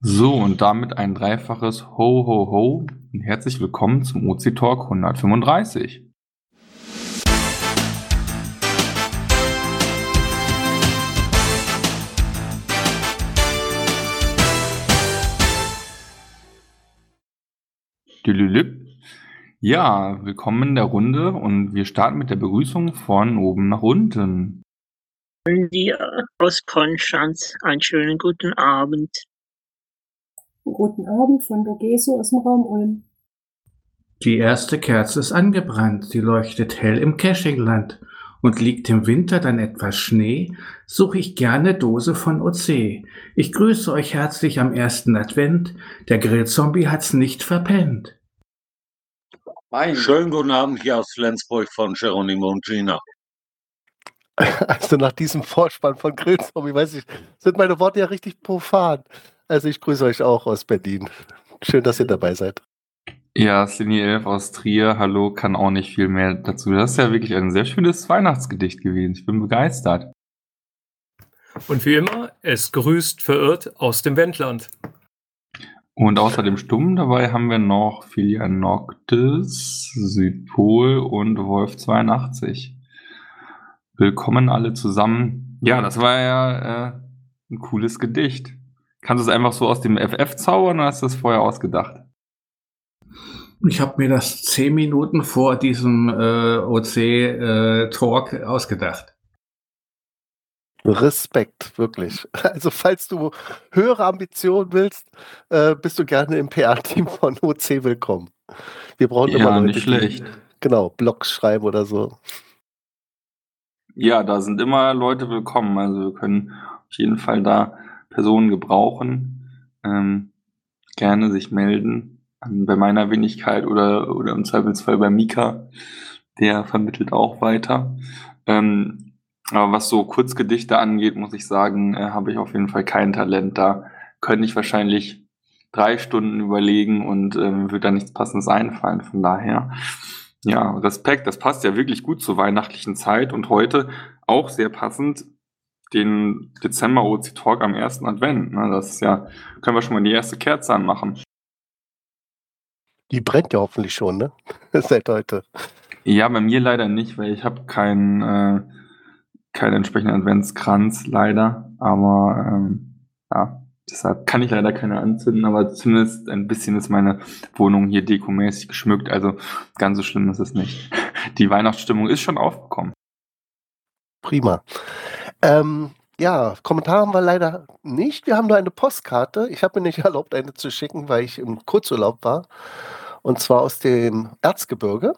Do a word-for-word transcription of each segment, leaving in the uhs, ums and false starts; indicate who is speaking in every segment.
Speaker 1: So, und damit ein dreifaches Ho, ho, ho und herzlich willkommen zum O C Talk hundertfünfunddreißig. Dülülüp. Ja, willkommen in der Runde und wir starten mit der Begrüßung von oben nach unten.
Speaker 2: Wir aus Konstanz einen schönen guten Abend.
Speaker 3: Guten Abend von Dogeso aus dem Raum Ulm.
Speaker 4: Die erste Kerze ist angebrannt, sie leuchtet hell im Cachingland. Und liegt im Winter dann etwas Schnee, suche ich gerne Dose von O C. Ich grüße euch herzlich am ersten Advent, der Grillzombie hat's nicht verpennt.
Speaker 5: Mein Schönen guten Abend hier aus Flensburg von Geronimo und Gina.
Speaker 6: Also nach diesem Vorspann von Grillzombie, weiß ich, sind meine Worte ja richtig profan. Also ich grüße euch auch aus Berlin. Schön, dass ihr dabei seid.
Speaker 1: Ja, Slini elf aus Trier, hallo, kann auch nicht viel mehr dazu. Das ist ja wirklich ein sehr schönes Weihnachtsgedicht gewesen. Ich bin begeistert.
Speaker 7: Und wie immer, es grüßt verirrt aus dem Wendland.
Speaker 1: Und außer dem Stumm dabei haben wir noch Filia Noctis, Südpol und Wolf zweiundachtzig. Willkommen alle zusammen. Ja, das war ja äh, ein cooles Gedicht. Kannst du es einfach so aus dem F F zaubern oder hast du das vorher ausgedacht?
Speaker 4: Ich habe mir das zehn Minuten vor diesem äh, O C-Talk äh, ausgedacht.
Speaker 6: Respekt, wirklich. Also falls du höhere Ambitionen willst, äh, bist du gerne im P R-Team von O C willkommen. Wir brauchen
Speaker 1: Ja,
Speaker 6: immer Leute,
Speaker 1: nicht schlecht.
Speaker 6: die genau, Blogs schreiben oder so.
Speaker 1: Ja, da sind immer Leute willkommen. Also wir können auf jeden Fall da Personen gebrauchen. Ähm, gerne sich melden. Bei meiner Wenigkeit oder, oder im Zweifelsfall bei Mika. Der vermittelt auch weiter. Ähm, aber was so Kurzgedichte angeht, muss ich sagen, äh, habe ich auf jeden Fall kein Talent. Da könnte ich wahrscheinlich drei Stunden überlegen und ähm, würde da nichts Passendes einfallen. Von daher, ja, Respekt. Das passt ja wirklich gut zur weihnachtlichen Zeit und heute auch sehr passend den Dezember O C Talk am ersten Advent. Ne? Das ist ja, können wir schon mal die erste Kerze anmachen.
Speaker 6: Die brennt ja hoffentlich schon, ne? Seit heute.
Speaker 1: Ja, bei mir leider nicht, weil ich habe keinen äh, keinen entsprechenden Adventskranz, leider. Aber ähm, ja, deshalb kann ich leider keine anzünden, aber zumindest ein bisschen ist meine Wohnung hier dekomäßig geschmückt. Also ganz so schlimm ist es nicht. Die Weihnachtsstimmung ist schon aufgekommen.
Speaker 6: Prima. Ähm, ja, Kommentare haben wir leider nicht. Wir haben nur eine Postkarte. Ich habe mir nicht erlaubt, eine zu schicken, weil ich im Kurzurlaub war. Und zwar aus dem Erzgebirge.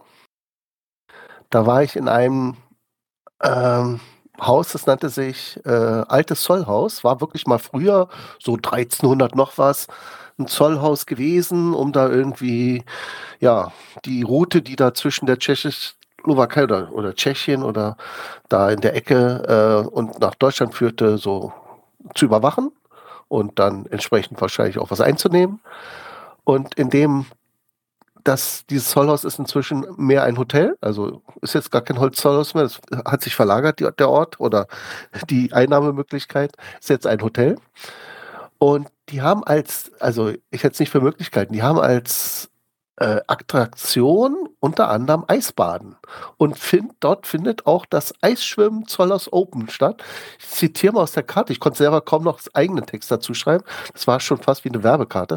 Speaker 6: Da war ich in einem ähm, Haus, das nannte sich äh, Altes Zollhaus. War wirklich mal früher, so dreizehnhundert noch was, ein Zollhaus gewesen, um da irgendwie, ja, die Route, die da zwischen der Tschechoslowakei oder, oder Tschechien oder da in der Ecke äh, und nach Deutschland führte, so zu überwachen und dann entsprechend wahrscheinlich auch was einzunehmen. Und in dem Das, dieses Zollhaus ist inzwischen mehr ein Hotel, also ist jetzt gar kein Holzzollhaus mehr, das hat sich verlagert, die, der Ort oder die Einnahmemöglichkeit ist jetzt ein Hotel. Und die haben als, also ich hätte es nicht für Möglichkeiten, die haben als äh, Attraktion unter anderem Eisbaden. Und find, dort findet auch das Eisschwimmen Zollhaus Open statt. Ich zitiere mal aus der Karte, ich konnte selber kaum noch eigenen Text dazu schreiben, das war schon fast wie eine Werbekarte.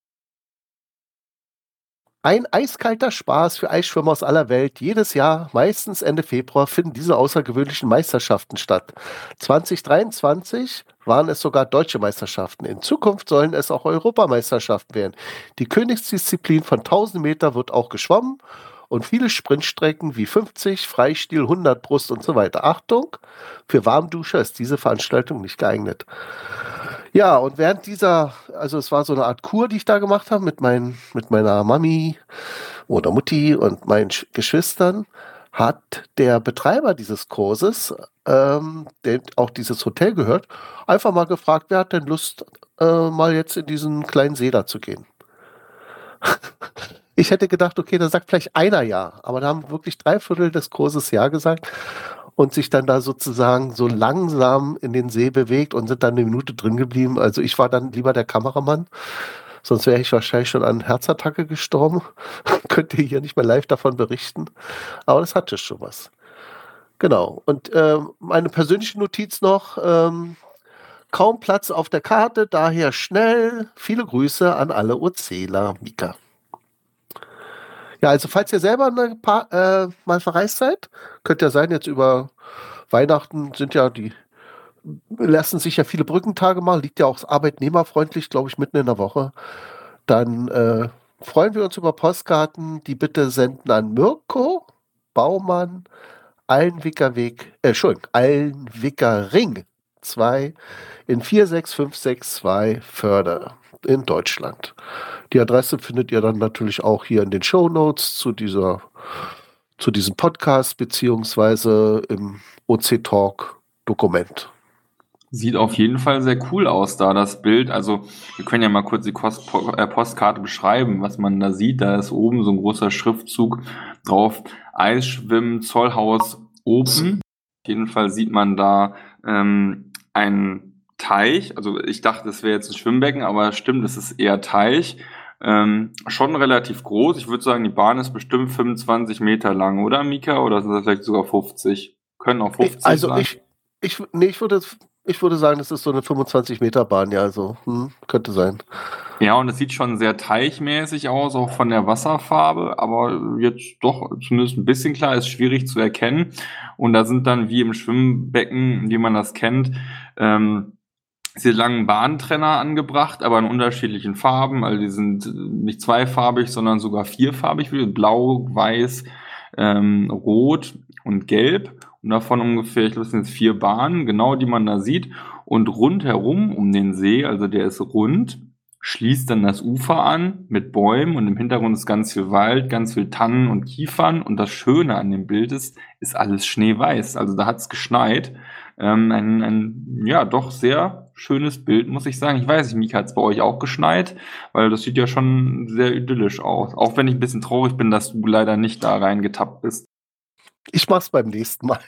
Speaker 6: Ein eiskalter Spaß für Eisschwimmer aus aller Welt. Jedes Jahr, meistens Ende Februar, finden diese außergewöhnlichen Meisterschaften statt. zwanzig dreiundzwanzig waren es sogar deutsche Meisterschaften. In Zukunft sollen es auch Europameisterschaften werden. Die Königsdisziplin von tausend Meter wird auch geschwommen und viele Sprintstrecken wie fünfzig, Freistil, hundert Brust und so weiter. Achtung, für Warmduscher ist diese Veranstaltung nicht geeignet. Ja, und während dieser, also es war so eine Art Kur, die ich da gemacht habe mit, mein, mit meiner Mami oder Mutti und meinen Sch- Geschwistern, hat der Betreiber dieses Kurses, ähm, dem auch dieses Hotel gehört, einfach mal gefragt, wer hat denn Lust, äh, mal jetzt in diesen kleinen See da zu gehen. Ich hätte gedacht, okay, da sagt vielleicht einer ja, aber da haben wirklich drei Viertel des Kurses ja gesagt. und sich dann da sozusagen so langsam in den See bewegt und sind dann eine Minute drin geblieben. Also ich war dann lieber der Kameramann, sonst wäre ich wahrscheinlich schon an Herzattacke gestorben. Könnte hier nicht mehr live davon berichten. Aber das hatte schon was. Genau. Und ähm, meine persönliche Notiz noch, ähm, kaum Platz auf der Karte, daher schnell. Viele Grüße an alle OCler, Mika. Ja, also falls ihr selber eine paar, äh, mal verreist seid, könnte ja sein, jetzt über Weihnachten sind ja die, lassen sich ja viele Brückentage mal, liegt ja auch arbeitnehmerfreundlich, glaube ich, mitten in der Woche. Dann äh, freuen wir uns über Postkarten, die bitte senden an Mirko Baumann, Allenwickerweg, äh, Entschuldigung, Allenwickering zwei in vier sechs fünf sechs zwei Förde in Deutschland. Die Adresse findet ihr dann natürlich auch hier in den Shownotes zu dieser, zu diesem Podcast beziehungsweise im O C-Talk-Dokument.
Speaker 1: Sieht auf jeden Fall sehr cool aus da, das Bild. Also wir können ja mal kurz die Kost äh, Postkarte beschreiben, was man da sieht. Da ist oben so ein großer Schriftzug drauf. Eisschwimmen, Zollhaus, Open. Auf jeden Fall sieht man da ähm, einen Teich. Also ich dachte, das wäre jetzt ein Schwimmbecken, aber stimmt, es ist eher Teich. Ähm, schon relativ groß. Ich würde sagen, die Bahn ist bestimmt fünfundzwanzig Meter lang, oder Mika? Oder sind das vielleicht sogar fünfzig? Können auch fünfzig
Speaker 6: Ich, also
Speaker 1: sein.
Speaker 6: ich, ich, nee, ich würde, ich würde sagen, das ist so eine fünfundzwanzig Meter Bahn, ja, also hm, könnte sein.
Speaker 1: Ja, und es sieht schon sehr teichmäßig aus, auch von der Wasserfarbe, aber jetzt doch zumindest ein bisschen klar, ist schwierig zu erkennen. Und da sind dann wie im Schwimmbecken, wie man das kennt, ähm, diese langen Bahntrenner angebracht, aber in unterschiedlichen Farben. Also die sind nicht zweifarbig, sondern sogar vierfarbig, wie blau, weiß, ähm, rot und gelb. Und davon ungefähr, ich glaube, es sind jetzt vier Bahnen, genau, die man da sieht. Und rundherum um den See, also der ist rund, schließt dann das Ufer an mit Bäumen und im Hintergrund ist ganz viel Wald, ganz viel Tannen und Kiefern. Und das Schöne an dem Bild ist, ist alles schneeweiß. Also da hat es geschneit. Ähm, ein, ein, ja, doch sehr schönes Bild, muss ich sagen. Ich weiß nicht, Mika, hat es bei euch auch geschneit? Weil das sieht ja schon sehr idyllisch aus. Auch wenn ich ein bisschen traurig bin, dass du leider nicht da reingetappt bist.
Speaker 6: Ich mach's beim nächsten Mal.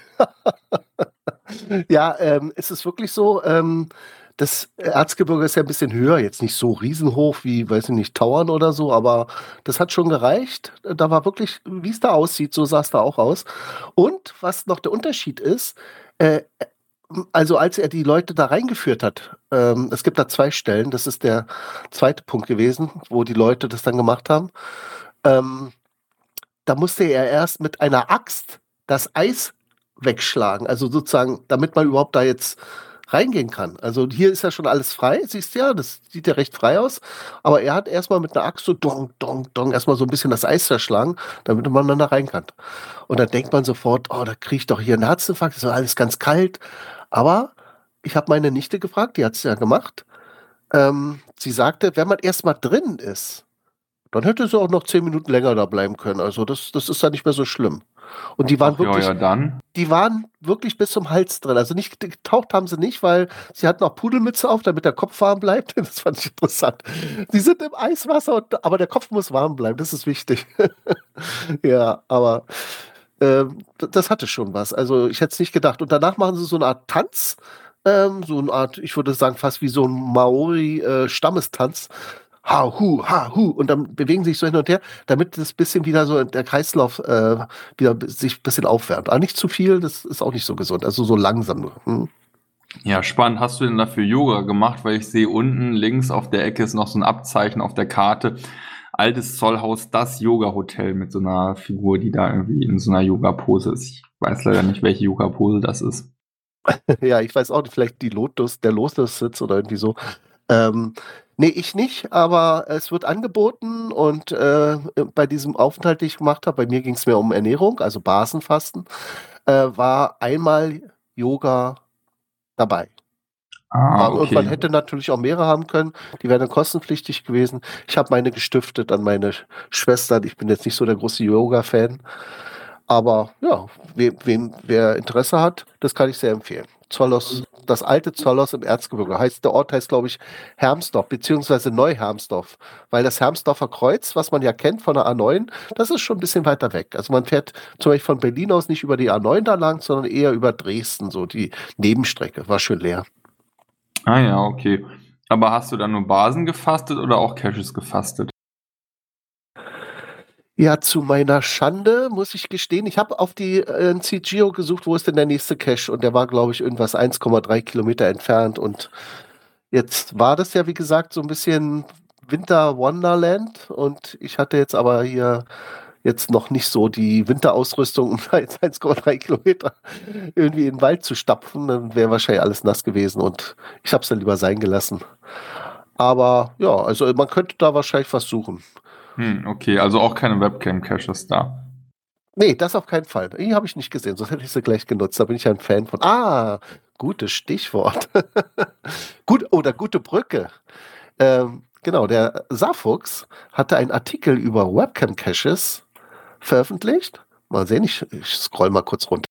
Speaker 6: Ja, ähm, es ist wirklich so, ähm, das Erzgebirge ist ja ein bisschen höher, jetzt nicht so riesenhoch wie, weiß ich nicht, Tauern oder so, aber das hat schon gereicht. Da war wirklich, wie es da aussieht, so sah es da auch aus. Und was noch der Unterschied ist, äh, also als er die Leute da reingeführt hat, ähm, es gibt da zwei Stellen, das ist der zweite Punkt gewesen, wo die Leute das dann gemacht haben, ähm, da musste er erst mit einer Axt das Eis wegschlagen, also sozusagen, damit man überhaupt da jetzt reingehen kann. Also hier ist ja schon alles frei, siehst du ja, das sieht ja recht frei aus, aber er hat erstmal mit einer Axt so dong, dong, dong, erstmal so ein bisschen das Eis zerschlagen, damit man dann da rein kann. Und dann denkt man sofort, oh, da kriege ich doch hier einen Herzinfarkt, das ist alles ganz kalt. Aber ich habe meine Nichte gefragt, die hat es ja gemacht. Ähm, sie sagte, wenn man erstmal drin ist, dann hätte sie auch noch zehn Minuten länger da bleiben können. Also das, das ist ja nicht mehr so schlimm. Und die waren
Speaker 1: Ach,
Speaker 6: wirklich,
Speaker 1: ja, ja, dann.
Speaker 6: die waren wirklich bis zum Hals drin. Also nicht getaucht haben sie nicht, weil sie hatten auch Pudelmütze auf, damit der Kopf warm bleibt. Das fand ich interessant. Die sind im Eiswasser, und, aber der Kopf muss warm bleiben. Das ist wichtig. Ja, aber ähm, das hatte schon was. Also ich hätte es nicht gedacht. Und danach machen sie so eine Art Tanz. Ähm, so eine Art, ich würde sagen, fast wie so ein Maori-Stammestanz. Ha, hu, ha, hu. Und dann bewegen sie sich so hin und her, damit das bisschen wieder so der Kreislauf äh, wieder sich ein bisschen aufwärmt. Aber nicht zu viel, das ist auch nicht so gesund. Also so langsam nur. Hm.
Speaker 1: Ja, spannend. Hast du denn dafür Yoga gemacht? Weil ich sehe unten links auf der Ecke ist noch so ein Abzeichen auf der Karte. Altes Zollhaus, das Yoga-Hotel mit so einer Figur, die da irgendwie in so einer Yoga-Pose ist. Ich weiß leider nicht, welche Yoga-Pose das ist.
Speaker 6: Ja, ich weiß auch nicht, vielleicht die Lotus, der Lotus-Sitz oder irgendwie so. Ähm, nee, ich nicht, aber es wird angeboten und äh, bei diesem Aufenthalt, den ich gemacht habe, bei mir ging es mehr um Ernährung, also Basenfasten, äh, war einmal Yoga dabei.
Speaker 1: Ah,
Speaker 6: Und
Speaker 1: okay.
Speaker 6: man hätte natürlich auch mehrere haben können, die wären dann kostenpflichtig gewesen. Ich habe meine gestiftet an meine Schwestern. Ich bin jetzt nicht so der große Yoga-Fan. Aber ja, we, wen, wer Interesse hat, das kann ich sehr empfehlen. Zollers, das alte Zollers im Erzgebirge. Heißt, der Ort heißt, glaube ich, Hermsdorf, beziehungsweise Neu-Hermsdorf. Weil das Hermsdorfer Kreuz, was man ja kennt von der A neun, das ist schon ein bisschen weiter weg. Also man fährt zum Beispiel von Berlin aus nicht über die A neun da lang, sondern eher über Dresden, so die Nebenstrecke. War schön leer.
Speaker 1: Ah ja, okay. Aber hast du dann nur Basen gefastet oder auch Caches gefastet?
Speaker 6: Ja, zu meiner Schande muss ich gestehen, ich habe auf die äh, C Geo gesucht, wo ist denn der nächste Cache? Und der war, glaube ich, irgendwas eins Komma drei Kilometer entfernt. Und jetzt war das ja, wie gesagt, so ein bisschen Winter Wonderland. Und ich hatte jetzt aber hier jetzt noch nicht so die Winterausrüstung, um da jetzt eins Komma drei Kilometer irgendwie in den Wald zu stapfen. Dann wäre wahrscheinlich alles nass gewesen. Und ich habe es dann lieber sein gelassen. Aber ja, also man könnte da wahrscheinlich was suchen.
Speaker 1: Hm, okay, also auch keine Webcam-Caches da.
Speaker 6: Nee, das auf keinen Fall. Die habe ich nicht gesehen, sonst hätte ich sie gleich genutzt. Da bin ich ein Fan von. Ah, gutes Stichwort. Gut, oder gute Brücke. Ähm, genau, der Saarfuchs hatte einen Artikel über Webcam-Caches veröffentlicht. Mal sehen, ich, ich scroll mal kurz runter.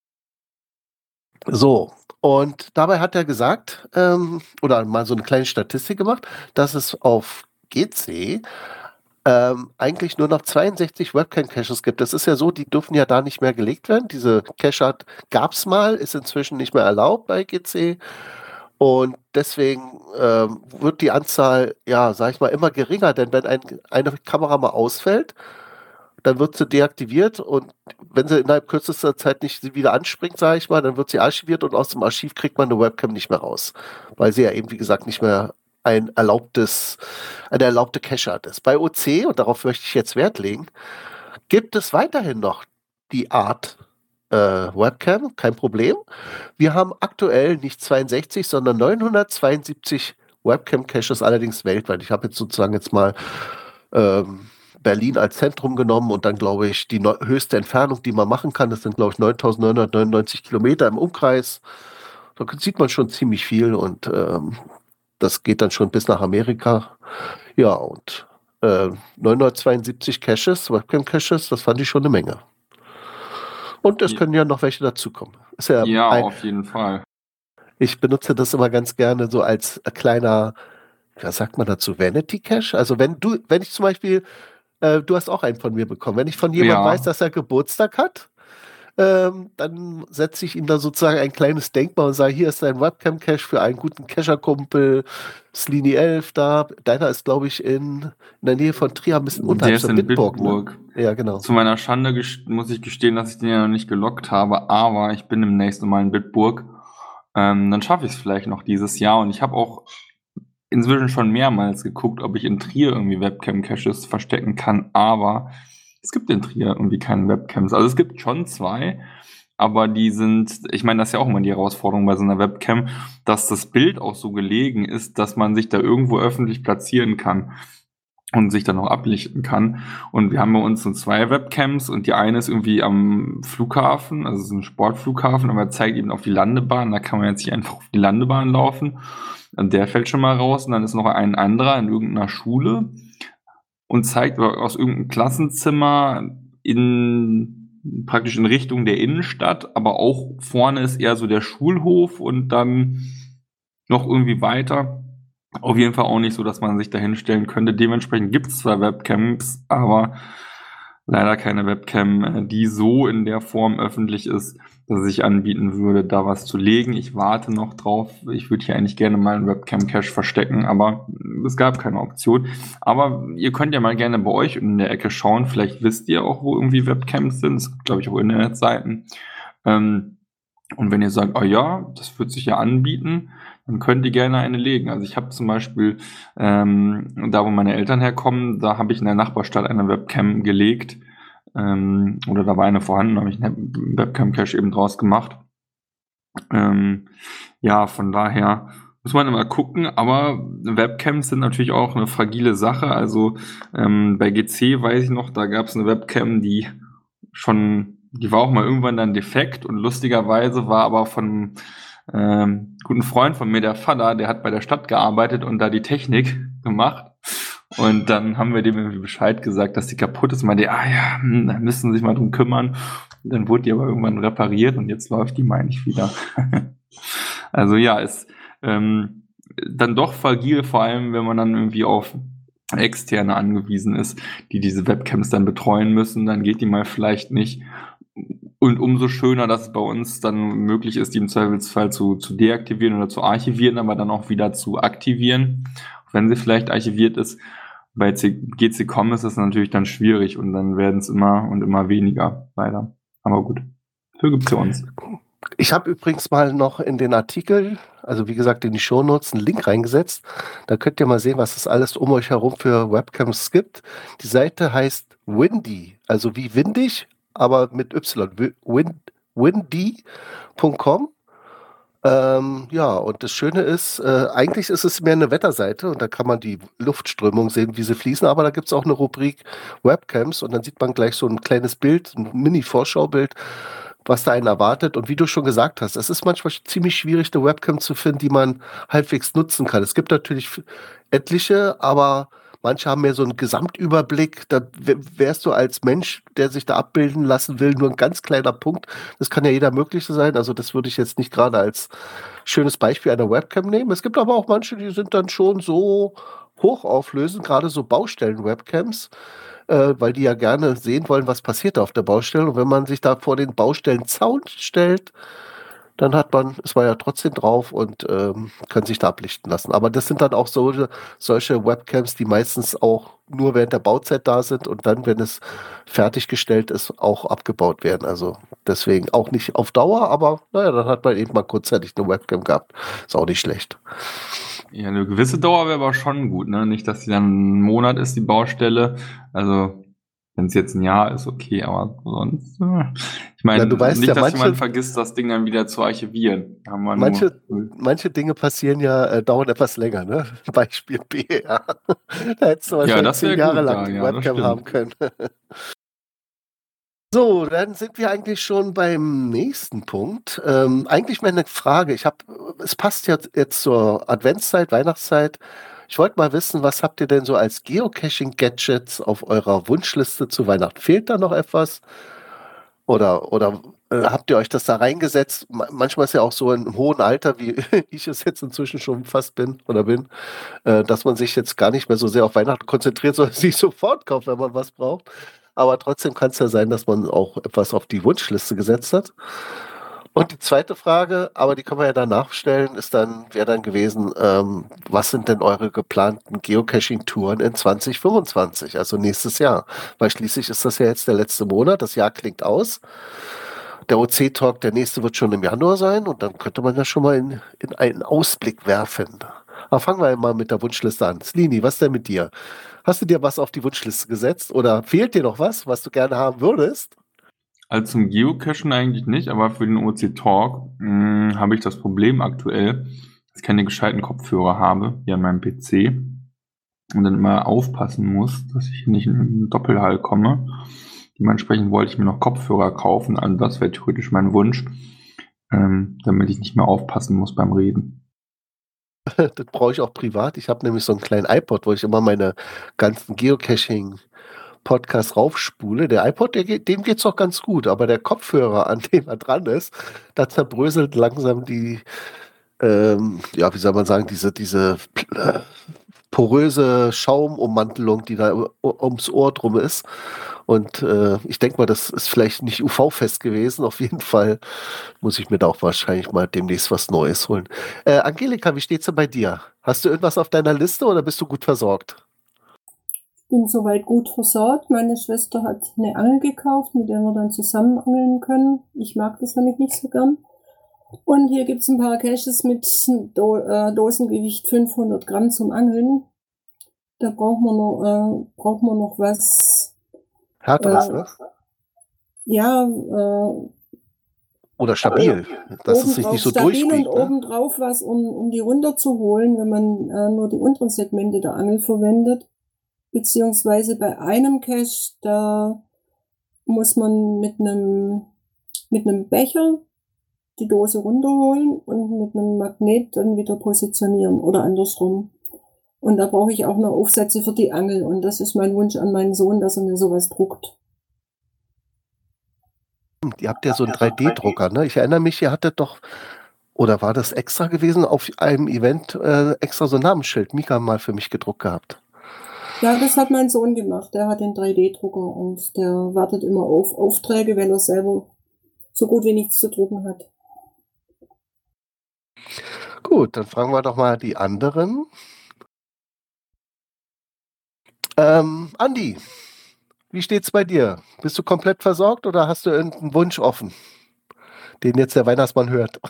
Speaker 6: So, und dabei hat er gesagt, ähm, oder mal so eine kleine Statistik gemacht, dass es auf G C ähm, eigentlich nur noch zweiundsechzig Webcam-Caches gibt. Das ist ja so, die dürfen ja da nicht mehr gelegt werden. Diese Cache gab es mal, ist inzwischen nicht mehr erlaubt bei G C. Und deswegen ähm, wird die Anzahl, ja, sag ich mal, immer geringer, denn wenn ein, eine Kamera mal ausfällt, dann wird sie deaktiviert und wenn sie innerhalb kürzester Zeit nicht wieder anspringt, sage ich mal, dann wird sie archiviert und aus dem Archiv kriegt man eine Webcam nicht mehr raus, weil sie ja eben, wie gesagt, nicht mehr ein erlaubtes, eine erlaubte Cache ist. Bei O C, und darauf möchte ich jetzt Wert legen, gibt es weiterhin noch die Art äh, Webcam, kein Problem. Wir haben aktuell nicht zweiundsechzig, sondern neunhundertzweiundsiebzig Webcam-Caches, allerdings weltweit. Ich habe jetzt sozusagen jetzt mal ähm, Berlin als Zentrum genommen und dann, glaube ich, die no- höchste Entfernung, die man machen kann, das sind, glaube ich, neuntausendneunhundertneunundneunzig Kilometer im Umkreis. Da sieht man schon ziemlich viel und ähm, das geht dann schon bis nach Amerika. Ja, und äh, neunhundertzweiundsiebzig Caches, Webcam-Caches, das fand ich schon eine Menge. Und es
Speaker 1: Ja.
Speaker 6: können ja noch welche dazukommen. Ist ja
Speaker 1: Ja,
Speaker 6: ein,
Speaker 1: auf jeden Fall.
Speaker 6: ich benutze das immer ganz gerne so als kleiner, was sagt man dazu, Vanity Cache? Also wenn du, wenn ich zum Beispiel, äh, du hast auch einen von mir bekommen, wenn ich von jemandem
Speaker 1: Ja.
Speaker 6: weiß, dass er Geburtstag hat, ähm, dann setze ich ihm da sozusagen ein kleines Denkmal und sage, hier ist dein Webcam-Cache für einen guten Cacher-Kumpel, Slini elf da. Deiner ist, glaube ich, in, in der Nähe von Trier, ein bisschen
Speaker 1: Der
Speaker 6: unterhalb
Speaker 1: ist
Speaker 6: von
Speaker 1: in
Speaker 6: Bitburg.
Speaker 1: Bitburg.
Speaker 6: Ne? Ja, genau.
Speaker 1: Zu meiner Schande gest- muss ich gestehen, dass ich den ja noch nicht gelockt habe, aber ich bin demnächst mal in Bitburg. Ähm, dann schaffe ich es vielleicht noch dieses Jahr und ich habe auch inzwischen schon mehrmals geguckt, ob ich in Trier irgendwie Webcam-Caches verstecken kann, aber es gibt in Trier irgendwie keine Webcams. Also es gibt schon zwei, aber die sind, ich meine, das ist ja auch immer die Herausforderung bei so einer Webcam, dass das Bild auch so gelegen ist, dass man sich da irgendwo öffentlich platzieren kann und sich dann auch ablichten kann. Und wir haben bei uns so zwei Webcams und die eine ist irgendwie am Flughafen, also es ist ein Sportflughafen, aber zeigt eben auf die Landebahn, da kann man jetzt nicht einfach auf die Landebahn laufen. Und der fällt schon mal raus und dann ist noch ein anderer in irgendeiner Schule und zeigt aus irgendeinem Klassenzimmer in praktisch in Richtung der Innenstadt, aber auch vorne ist eher so der Schulhof und dann noch irgendwie weiter. Auf jeden Fall auch nicht so, dass man sich da hinstellen könnte. Dementsprechend gibt es zwar Webcams, aber leider keine Webcam, die so in der Form öffentlich ist, dass ich anbieten würde, da was zu legen. Ich warte noch drauf. Ich würde hier eigentlich gerne mal einen Webcam-Cache verstecken, aber es gab keine Option. Aber ihr könnt ja mal gerne bei euch in der Ecke schauen. Vielleicht wisst ihr auch, wo irgendwie Webcams sind. Es gibt, glaube ich, auch Internetseiten. Ähm, und wenn ihr sagt, oh ja, das wird sich ja anbieten, dann könnt ihr gerne eine legen. Also ich habe zum Beispiel, ähm, da wo meine Eltern herkommen, da habe ich in der Nachbarstadt eine Webcam gelegt. Ähm, oder da war eine vorhanden, da habe ich einen Webcam-Cache eben draus gemacht. Ähm, ja, von daher muss man immer gucken, aber Webcams sind natürlich auch eine fragile Sache. Also ähm, bei G C weiß ich noch, da gab es eine Webcam, die schon, die war auch mal irgendwann dann defekt und lustigerweise war aber von ähm, guten Freund von mir, der Vater, der hat bei der Stadt gearbeitet und da die Technik gemacht. Und dann haben wir dem irgendwie Bescheid gesagt, dass die kaputt ist. Und meinte, ah ja, hm, da müssen sie sich mal drum kümmern. Und dann wurde die aber irgendwann repariert und jetzt läuft die, meine ich, wieder. Also ja, ist ähm, dann doch fragil, vor allem wenn man dann irgendwie auf Externe angewiesen ist, die diese Webcams dann betreuen müssen, dann geht die mal vielleicht nicht. Und umso schöner, dass es bei uns dann möglich ist, die im Zweifelsfall zu, zu deaktivieren oder zu archivieren, aber dann auch wieder zu aktivieren, auch wenn sie vielleicht archiviert ist. Bei G C Com ist es natürlich dann schwierig und dann werden es immer und immer weniger, leider. Aber gut, dafür gibt es ja uns.
Speaker 6: Ich habe übrigens mal noch in den Artikel, also wie gesagt in die Shownotes, einen Link reingesetzt. Da könnt ihr mal sehen, was es alles um euch herum für Webcams gibt. Die Seite heißt Windy, also wie windig, aber mit Y, Wind, windy punkt com. Ähm, ja, und das Schöne ist, äh, eigentlich ist es mehr eine Wetterseite und da kann man die Luftströmung sehen, wie sie fließen, aber da gibt es auch eine Rubrik Webcams und dann sieht man gleich so ein kleines Bild, ein Mini-Vorschaubild, was da einen erwartet. Und wie du schon gesagt hast, es ist manchmal ziemlich schwierig, eine Webcam zu finden, die man halbwegs nutzen kann. Es gibt natürlich etliche, aber manche haben mehr so einen Gesamtüberblick. Da wärst du als Mensch, der sich da abbilden lassen will, nur ein ganz kleiner Punkt. Das kann ja jeder Mögliche sein. Also das würde ich jetzt nicht gerade als schönes Beispiel einer Webcam nehmen. Es gibt aber auch manche, die sind dann schon so hochauflösend, gerade so Baustellen-Webcams, äh, weil die ja gerne sehen wollen, was passiert da auf der Baustelle. Und wenn man sich da vor den Baustellenzaun stellt, dann hat man, es war ja trotzdem drauf und ähm, kann sich da ablichten lassen. Aber das sind dann auch so, solche Webcams, die meistens auch nur während der Bauzeit da sind und dann, wenn es fertiggestellt ist, auch abgebaut werden. Also deswegen auch nicht auf Dauer, aber naja, dann hat man eben mal kurzzeitig eine Webcam gehabt. Ist auch nicht schlecht.
Speaker 1: Ja, eine gewisse Dauer wäre aber schon gut, ne? Nicht, dass die dann einen Monat ist, die Baustelle. Also wenn es jetzt ein Jahr ist, okay, aber sonst, äh, ich meine,
Speaker 6: Na, du weißt
Speaker 1: nicht,
Speaker 6: ja,
Speaker 1: dass
Speaker 6: manche-
Speaker 1: jemand vergisst, das Ding dann wieder zu archivieren. Haben wir
Speaker 6: Manche,
Speaker 1: nur,
Speaker 6: manche Dinge passieren ja, äh, dauern etwas länger, ne? Beispiel B R. Da hättest du wahrscheinlich
Speaker 1: das wär
Speaker 6: zehn Jahre
Speaker 1: gut,
Speaker 6: lang
Speaker 1: ja,
Speaker 6: die
Speaker 1: ja, das
Speaker 6: Webcam
Speaker 1: stimmt.
Speaker 6: haben können. So, dann sind wir eigentlich schon beim nächsten Punkt. Ähm, eigentlich meine Frage, ich habe, es passt ja jetzt zur Adventszeit, Weihnachtszeit. Ich wollte mal wissen, was habt ihr denn so als Geocaching-Gadgets auf eurer Wunschliste zu Weihnachten? Fehlt da noch etwas? Oder, oder äh, habt ihr euch das da reingesetzt? Ma- Manchmal ist ja auch so im hohen Alter, wie ich es jetzt inzwischen schon fast bin oder bin, äh, dass man sich jetzt gar nicht mehr so sehr auf Weihnachten konzentriert, sondern sich sofort kauft, wenn man was braucht. Aber trotzdem kann es ja sein, dass man auch etwas auf die Wunschliste gesetzt hat. Und die zweite Frage, aber die können wir ja danach stellen, ist dann, wäre dann gewesen, ähm, was sind denn eure geplanten Geocaching-Touren in zwanzig fünfundzwanzig, also nächstes Jahr? Weil schließlich ist das ja jetzt der letzte Monat, das Jahr klingt aus. Der O C-Talk, der nächste wird schon im Januar sein und dann könnte man ja schon mal in, in einen Ausblick werfen. Aber fangen wir mal mit der Wunschliste an. Slini, was denn mit dir? Hast du dir was auf die Wunschliste gesetzt oder fehlt dir noch was, was du gerne haben würdest?
Speaker 1: Also zum Geocachen eigentlich nicht, aber für den O C-Talk mh, habe ich das Problem aktuell, dass ich keine gescheiten Kopfhörer habe hier an meinem P C und dann immer aufpassen muss, dass ich nicht in einen Doppelhall komme. Dementsprechend wollte ich mir noch Kopfhörer kaufen, also das wäre theoretisch mein Wunsch, ähm, damit ich nicht mehr aufpassen muss beim Reden.
Speaker 6: Das brauche ich auch privat. Ich habe nämlich so einen kleinen iPod, wo ich immer meine ganzen Geocaching-Podcasts raufspule. Der iPod, der geht, dem geht's doch ganz gut, aber der Kopfhörer, an dem er dran ist, da zerbröselt langsam die, ähm, ja, wie soll man sagen, diese, diese äh, poröse Schaumummantelung, die da u- ums Ohr drum ist. Und äh, ich denke mal, das ist vielleicht nicht U V-fest gewesen. Auf jeden Fall muss ich mir da auch wahrscheinlich mal demnächst was Neues holen. Äh, Angelika, wie steht's denn bei dir? Hast du irgendwas auf deiner Liste oder bist du gut versorgt?
Speaker 3: Bin soweit gut versorgt. Meine Schwester hat eine Angel gekauft, mit der wir dann zusammen angeln können. Ich mag das nämlich nicht so gern. Und hier gibt's ein paar Caches mit Do äh, Dosengewicht fünfhundert Gramm zum Angeln. Da braucht man noch, äh, braucht man noch was.
Speaker 6: Härteres,
Speaker 3: Äh,
Speaker 6: ne?
Speaker 3: Ja, äh,
Speaker 6: Oder stabil, dass es sich
Speaker 3: obendrauf
Speaker 6: nicht so
Speaker 3: stabil
Speaker 6: durchbiegt.
Speaker 3: und
Speaker 6: Ne?
Speaker 3: obendrauf was, um, um die runterzuholen, wenn man äh, nur die unteren Segmente der Angel verwendet. Beziehungsweise bei einem Cache, da muss man mit einem mit einem Becher die Dose runterholen und mit einem Magnet dann wieder positionieren oder andersrum. Und da brauche ich auch noch Aufsätze für die Angel. Und das ist mein Wunsch an meinen Sohn, dass er mir sowas druckt.
Speaker 6: Ihr habt ja so einen drei D-Drucker, ne? Ich erinnere mich, ihr hattet doch, oder war das extra gewesen, auf einem Event äh, extra so ein Namensschild, Mika, mal für mich gedruckt gehabt.
Speaker 3: Ja, das hat mein Sohn gemacht. Der hat den drei D-Drucker und der wartet immer auf Aufträge, wenn er selber so gut wie nichts zu drucken hat.
Speaker 6: Gut, dann fragen wir doch mal die anderen. Ähm, Andi, wie steht's bei dir? Bist du komplett versorgt oder hast du irgendeinen Wunsch offen, den jetzt der Weihnachtsmann hört?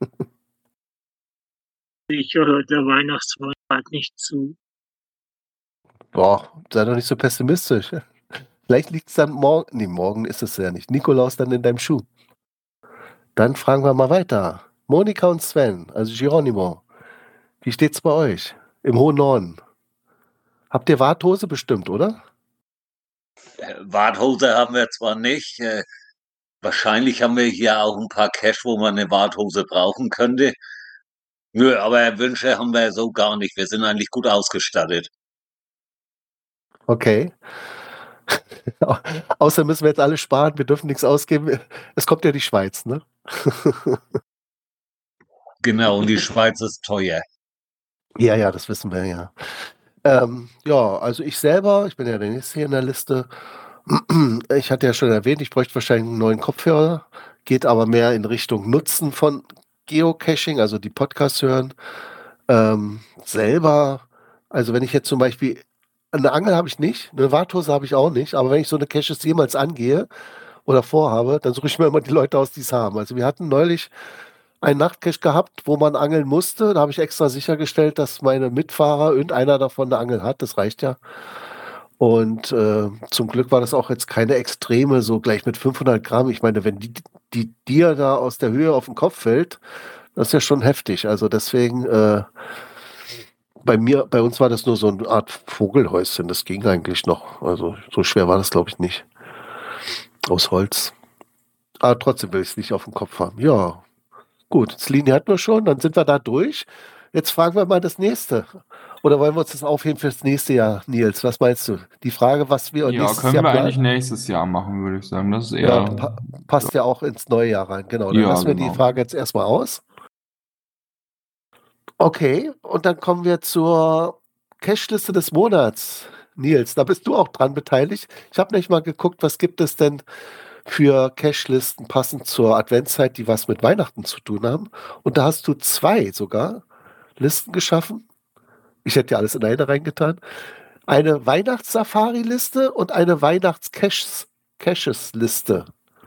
Speaker 2: Ich höre der Weihnachtsmann halt nicht zu.
Speaker 6: Boah, sei doch nicht so pessimistisch. Vielleicht liegt es dann morgen, nee, morgen ist es ja nicht. Nikolaus dann in deinem Schuh. Dann fragen wir mal weiter. Monika und Sven, also Geronimo, wie steht's bei euch im hohen Norden? Habt ihr Warthose bestimmt, oder?
Speaker 5: Äh, Warthose haben wir zwar nicht. Äh, wahrscheinlich haben wir hier auch ein paar Cash, wo man eine Warthose brauchen könnte. Nö, aber Wünsche haben wir so gar nicht. Wir sind eigentlich gut ausgestattet.
Speaker 6: Okay. Außer müssen wir jetzt alle sparen, wir dürfen nichts ausgeben. Es kommt ja die Schweiz, ne?
Speaker 5: Genau, und die Schweiz ist teuer.
Speaker 6: Ja, ja, das wissen wir ja. Ähm, ja, also ich selber, ich bin ja der Nächste hier in der Liste. Ich hatte ja schon erwähnt, ich bräuchte wahrscheinlich einen neuen Kopfhörer, geht aber mehr in Richtung Nutzen von Geocaching, also die Podcasts hören. Ähm, selber, also wenn ich jetzt zum Beispiel, eine Angel habe ich nicht, eine Warthose habe ich auch nicht, aber wenn ich so eine Caches jemals angehe oder vorhabe, dann suche ich mir immer die Leute aus, die es haben. Also wir hatten neulich einen Nachtcache gehabt, wo man angeln musste. Da habe ich extra sichergestellt, dass meine Mitfahrer irgendeiner davon eine Angel hat. Das reicht ja. Und äh, zum Glück war das auch jetzt keine Extreme, so gleich mit fünfhundert Gramm. Ich meine, wenn die, die dir da aus der Höhe auf den Kopf fällt, das ist ja schon heftig. Also deswegen, äh, bei mir, bei uns war das nur so eine Art Vogelhäuschen. Das ging eigentlich noch. Also so schwer war das, glaube ich, nicht. Aus Holz. Aber trotzdem will ich es nicht auf den Kopf haben. Ja, gut. Das Linie hatten wir schon. Dann sind wir da durch. Jetzt fragen wir mal das nächste. Oder wollen wir uns das aufheben fürs nächste Jahr, Nils? Was meinst du? Die Frage, was wir
Speaker 1: Ja,
Speaker 6: nächstes
Speaker 1: können
Speaker 6: Jahr
Speaker 1: wir
Speaker 6: planen?
Speaker 1: eigentlich nächstes Jahr machen, würde ich sagen. Das ist eher.
Speaker 6: Ja, pa passt ja auch ins neue Jahr rein. Genau. Dann
Speaker 1: Ja,
Speaker 6: lassen wir
Speaker 1: genau.
Speaker 6: die Frage jetzt erstmal aus. Okay, und dann kommen wir zur Cache-Liste des Monats. Nils, da bist du auch dran beteiligt. Ich habe nicht mal geguckt, was gibt es denn für Cache-Listen passend zur Adventszeit, die was mit Weihnachten zu tun haben. Und da hast du zwei sogar Listen geschaffen. Ich hätte ja alles in eine reingetan. Eine Weihnachts-Safari-Liste und eine Weihnachts-Caches-Liste.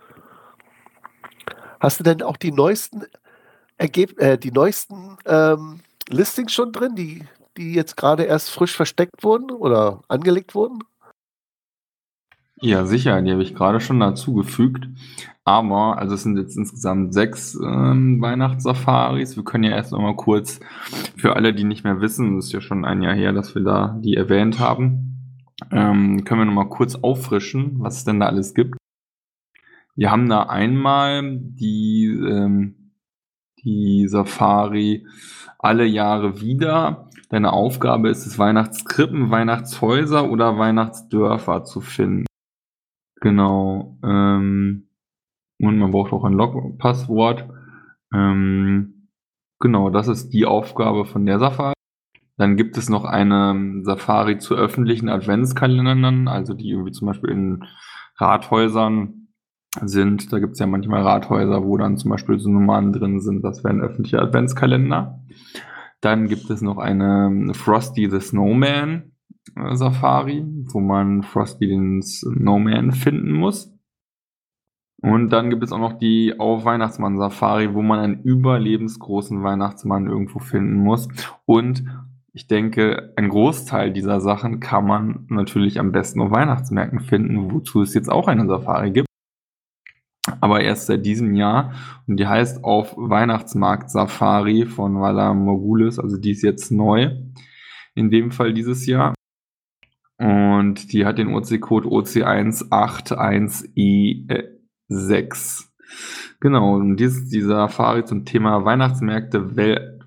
Speaker 6: Hast du denn auch die neuesten Ergeb äh, die neuesten ähm, Listings schon drin, die, die jetzt gerade erst frisch versteckt wurden oder angelegt wurden?
Speaker 1: Ja, sicher, die habe ich gerade schon dazugefügt. Aber, also es sind jetzt insgesamt sechs ähm, Weihnachtssafaris. Wir können ja erst noch mal kurz, für alle, die nicht mehr wissen, das ist ja schon ein Jahr her, dass wir da die erwähnt haben, ähm, können wir noch mal kurz auffrischen, was es denn da alles gibt. Wir haben da einmal die, ähm, die Safari alle Jahre wieder. Deine Aufgabe ist es, Weihnachtskrippen, Weihnachtshäuser oder Weihnachtsdörfer zu finden. Genau. Ähm, und man braucht auch ein Log-Passwort. Ähm, genau, das ist die Aufgabe von der Safari. Dann gibt es noch eine Safari zu öffentlichen Adventskalendern, also die irgendwie zum Beispiel in Rathäusern sind. Da gibt es ja manchmal Rathäuser, wo dann zum Beispiel so Nummern drin sind. Das wären öffentliche Adventskalender. Dann gibt es noch eine Frosty the Snowman äh, Safari, wo man Frosty den Snowman finden muss. Und dann gibt es auch noch die Auf Weihnachtsmann Safari, wo man einen überlebensgroßen Weihnachtsmann irgendwo finden muss. Und ich denke, ein Großteil dieser Sachen kann man natürlich am besten auf Weihnachtsmärkten finden, wozu es jetzt auch eine Safari gibt. Aber erst seit diesem Jahr. Und die heißt Auf Weihnachtsmarkt Safari von Vala Morgulis. Also die ist jetzt neu. In dem Fall dieses Jahr. Und die hat den O C-Code O C eins acht eins I sechs. Genau, und dies ist die Safari zum Thema Weihnachtsmärkte wel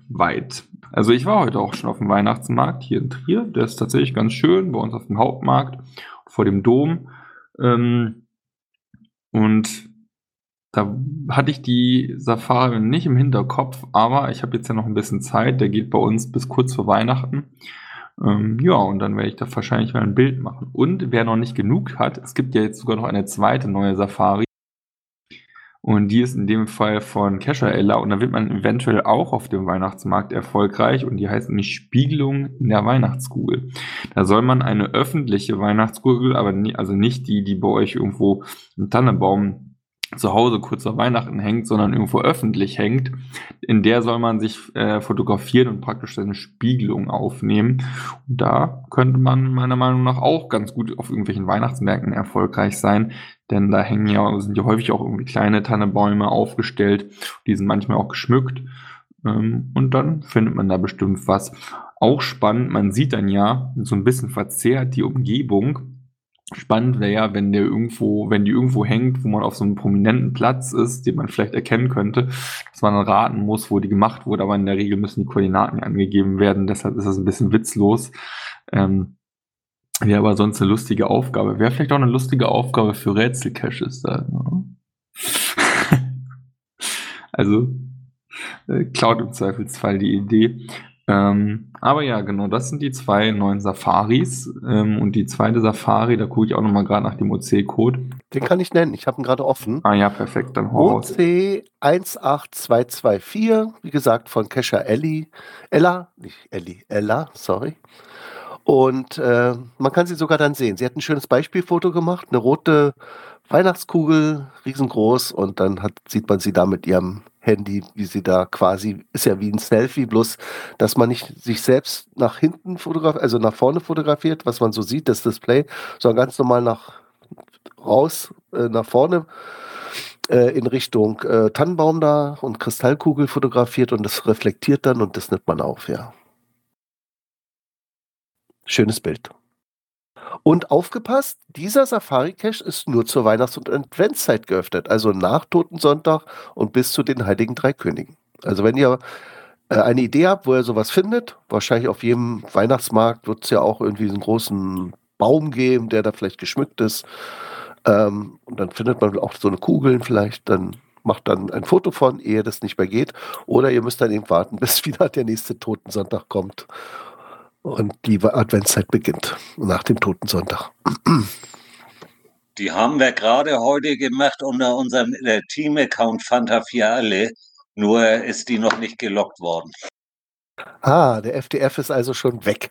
Speaker 1: weit. Also ich war heute auch schon auf dem Weihnachtsmarkt hier in Trier. Der ist tatsächlich ganz schön, bei uns auf dem Hauptmarkt, vor dem Dom. Ähm, und da hatte ich die Safari nicht im Hinterkopf, aber ich habe jetzt ja noch ein bisschen Zeit. Der geht bei uns bis kurz vor Weihnachten. Ähm, ja, und dann werde ich da wahrscheinlich mal ein Bild machen. Und wer noch nicht genug hat, es gibt ja jetzt sogar noch eine zweite neue Safari. Und die ist in dem Fall von Kescher Ella. Und da wird man eventuell auch auf dem Weihnachtsmarkt erfolgreich. Und die heißt nämlich Spiegelung in der Weihnachtskugel. Da soll man eine öffentliche Weihnachtskugel, aber nie, also nicht die, die bei euch irgendwo im Tannenbaum zu Hause kurz vor Weihnachten hängt, sondern irgendwo öffentlich hängt. In der soll man sich äh, fotografieren und praktisch eine Spiegelung aufnehmen. Und da könnte man meiner Meinung nach auch ganz gut auf irgendwelchen Weihnachtsmärkten erfolgreich sein, denn da hängen ja, sind ja häufig auch irgendwie kleine Tannenbäume aufgestellt, die sind manchmal auch geschmückt, ähm, und dann findet man da bestimmt was. Auch spannend, man sieht dann ja so ein bisschen verzerrt die Umgebung. Spannend wäre ja, wenn der irgendwo, wenn die irgendwo hängt, wo man auf so einem prominenten Platz ist, den man vielleicht erkennen könnte, dass man dann raten muss, wo die gemacht wurde, aber in der Regel müssen die Koordinaten angegeben werden, deshalb ist das ein bisschen witzlos. Ähm, wäre aber sonst eine lustige Aufgabe. Wäre vielleicht auch eine lustige Aufgabe für Rätselcaches da. Ne? Also äh, klaut im Zweifelsfall die Idee. Ähm, aber ja, genau, das sind die zwei neuen Safaris. Ähm, und die zweite Safari, da gucke ich auch nochmal gerade nach dem O C-Code.
Speaker 6: Den kann ich nennen, ich habe ihn gerade offen.
Speaker 1: Ah ja, perfekt, dann hau
Speaker 6: O
Speaker 1: raus.
Speaker 6: C eins acht zwei zwei vier, wie gesagt, von Kescher Elli. Ella, nicht Elli, Ella, sorry. Und äh, man kann sie sogar dann sehen. Sie hat ein schönes Beispielfoto gemacht, eine rote Weihnachtskugel, riesengroß, und dann hat, sieht man sie da mit ihrem Handy, wie sie da quasi, ist ja wie ein Selfie, bloß, dass man nicht sich selbst nach hinten fotografiert, also nach vorne fotografiert, was man so sieht, das Display, sondern ganz normal nach raus, äh, nach vorne, äh, in Richtung äh, Tannenbaum da und Kristallkugel fotografiert, und das reflektiert dann und das nimmt man auf, ja. Schönes Bild. Und aufgepasst, dieser Safari-Cache ist nur zur Weihnachts- und Adventszeit geöffnet, also nach Totensonntag und bis zu den Heiligen Drei Königen. Also wenn ihr äh, eine Idee habt, wo ihr sowas findet, wahrscheinlich auf jedem Weihnachtsmarkt wird es ja auch irgendwie so einen großen Baum geben, der da vielleicht geschmückt ist. Ähm, und dann findet man auch so eine Kugeln vielleicht, dann macht dann ein Foto von, ehe das nicht mehr geht. Oder ihr müsst dann eben warten, bis wieder der nächste Totensonntag kommt und die Adventszeit beginnt, nach dem Totensonntag.
Speaker 5: Die haben wir gerade heute gemacht unter unserem äh, Team-Account Fanta vier alle, nur ist die noch nicht gelockt worden.
Speaker 6: Ah, der F D F ist also schon weg.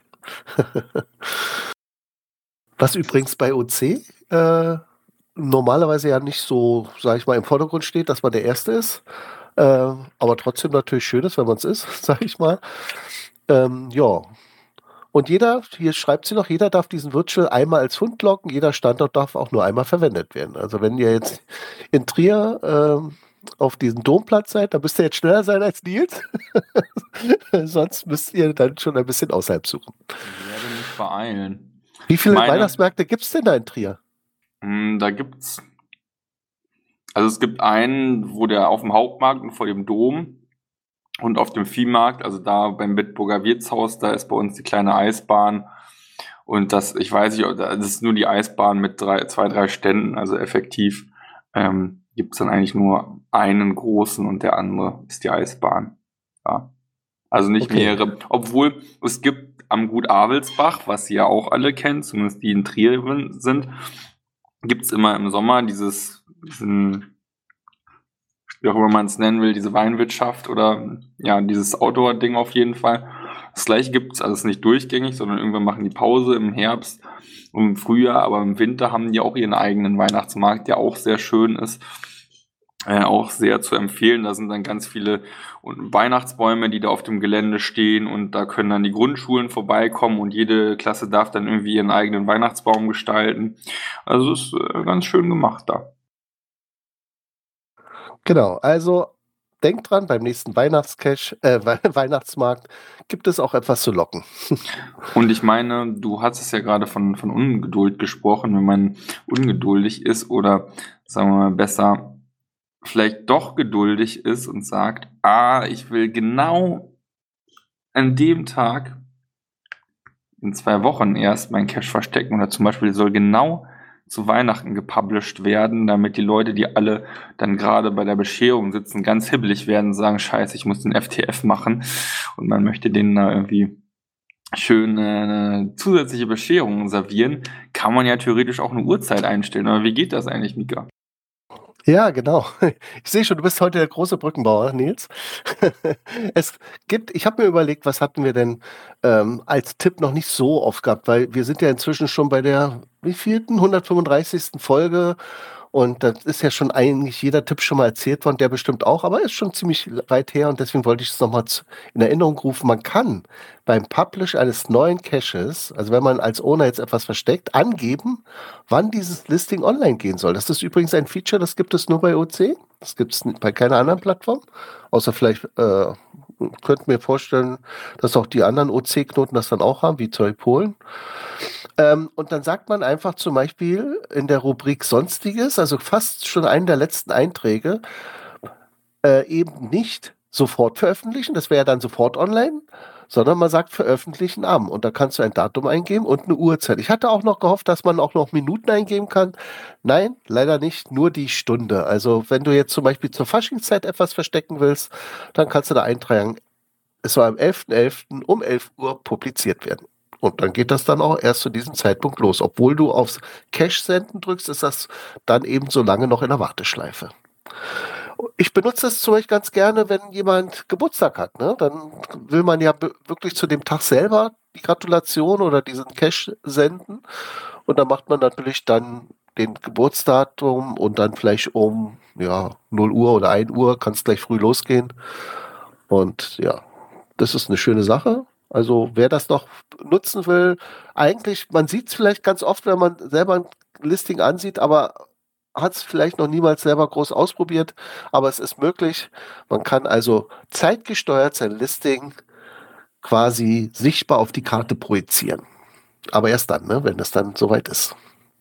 Speaker 6: Was übrigens bei O C äh, normalerweise ja nicht so, sag ich mal, im Vordergrund steht, dass man der Erste ist, äh, aber trotzdem natürlich schön ist, wenn man es ist, sag ich mal. Ähm, ja. Und jeder, hier schreibt sie noch, jeder darf diesen Virtual einmal als Hund locken, jeder Standort darf auch nur einmal verwendet werden. Also wenn ihr jetzt in Trier ähm, auf diesem Domplatz seid, dann müsst ihr jetzt schneller sein als Nils. Sonst müsst ihr dann schon ein bisschen außerhalb suchen.
Speaker 1: Ich werde mich beeilen.
Speaker 6: Wie viele
Speaker 1: Meine-
Speaker 6: Weihnachtsmärkte gibt es denn da in Trier?
Speaker 1: Hm, Da gibt's, also es gibt einen, wo der auf dem Hauptmarkt und vor dem Dom und auf dem Viehmarkt, also da beim Bitburger Wirtshaus, da ist bei uns die kleine Eisbahn. Und das, ich weiß nicht, das ist nur die Eisbahn mit drei, zwei, drei Ständen, also effektiv ähm, gibt es dann eigentlich nur einen großen und der andere ist die Eisbahn. Ja. Also nicht
Speaker 6: Okay.
Speaker 1: mehrere. Obwohl es gibt am Gut Avelsbach, was ihr ja auch alle kennt, zumindest die in Trier sind, gibt es immer im Sommer dieses, diesen, wie auch immer man es nennen will, diese Weinwirtschaft oder ja, dieses Outdoor-Ding auf jeden Fall. Das gleiche gibt es, also es ist nicht durchgängig, sondern irgendwann machen die Pause im Herbst und im Frühjahr, aber im Winter haben die auch ihren eigenen Weihnachtsmarkt, der auch sehr schön ist. Äh, auch sehr zu empfehlen. Da sind dann ganz viele Weihnachtsbäume, die da auf dem Gelände stehen, und da können dann die Grundschulen vorbeikommen und jede Klasse darf dann irgendwie ihren eigenen Weihnachtsbaum gestalten. Also es ist äh, ganz schön gemacht da.
Speaker 6: Genau, also denkt dran, beim nächsten Weihnachtscash, äh, We- Weihnachtsmarkt gibt es auch etwas zu locken.
Speaker 1: Und ich meine, du hast es ja gerade von, von Ungeduld gesprochen, wenn man ungeduldig ist oder sagen wir mal besser, vielleicht doch geduldig ist und sagt, ah, ich will genau an dem Tag in zwei Wochen erst meinen Cache verstecken oder zum Beispiel soll genau zu Weihnachten gepublished werden, damit die Leute, die alle dann gerade bei der Bescherung sitzen, ganz hibbelig werden und sagen, scheiße, ich muss den F T F machen und man möchte denen da irgendwie schön äh, zusätzliche Bescherungen servieren, kann man ja theoretisch auch eine Uhrzeit einstellen. Aber wie geht das eigentlich, Mika?
Speaker 6: Ja, genau. Ich sehe schon, du bist heute der große Brückenbauer, Nils. Es gibt, ich habe mir überlegt, was hatten wir denn ähm, als Tipp noch nicht so oft gehabt, weil wir sind ja inzwischen schon bei der wievielten, hundertfünfunddreißigsten Folge und das ist ja schon eigentlich jeder Tipp schon mal erzählt worden, der bestimmt auch, aber ist schon ziemlich weit her und deswegen wollte ich es nochmal in Erinnerung rufen. Man kann beim Publish eines neuen Caches, also wenn man als Owner jetzt etwas versteckt, angeben, wann dieses Listing online gehen soll. Das ist übrigens ein Feature, das gibt es nur bei O C. Das gibt es bei keiner anderen Plattform. Außer vielleicht, äh, könnt mir vorstellen, dass auch die anderen O C-Knoten das dann auch haben, wie zum Beispiel Polen. Ähm, und dann sagt man einfach zum Beispiel in der Rubrik Sonstiges, also fast schon einen der letzten Einträge, äh, eben nicht sofort veröffentlichen, das wäre ja dann sofort online, sondern man sagt veröffentlichen am und da kannst du ein Datum eingeben und eine Uhrzeit. Ich hatte auch noch gehofft, dass man auch noch Minuten eingeben kann. Nein, leider nicht, nur die Stunde. Also wenn du jetzt zum Beispiel zur Faschingszeit etwas verstecken willst, dann kannst du da eintragen, es soll am elften elften um elf Uhr publiziert werden. Und dann geht das dann auch erst zu diesem Zeitpunkt los. Obwohl du aufs Cache-Senden drückst, ist das dann eben so lange noch in der Warteschleife. Ich benutze es zum Beispiel ganz gerne, wenn jemand Geburtstag hat. Ne? Dann will man ja wirklich zu dem Tag selber die Gratulation oder diesen Cache senden. Und dann macht man natürlich dann den Geburtsdatum und dann vielleicht um ja, null Uhr oder ein Uhr kann es gleich früh losgehen. Und ja, das ist eine schöne Sache. Also wer das noch nutzen will, eigentlich, man sieht es vielleicht ganz oft, wenn man selber ein Listing ansieht, aber hat es vielleicht noch niemals selber groß ausprobiert, aber es ist möglich. Man kann also zeitgesteuert sein Listing quasi sichtbar auf die Karte projizieren. Aber erst dann, ne, wenn das dann soweit ist.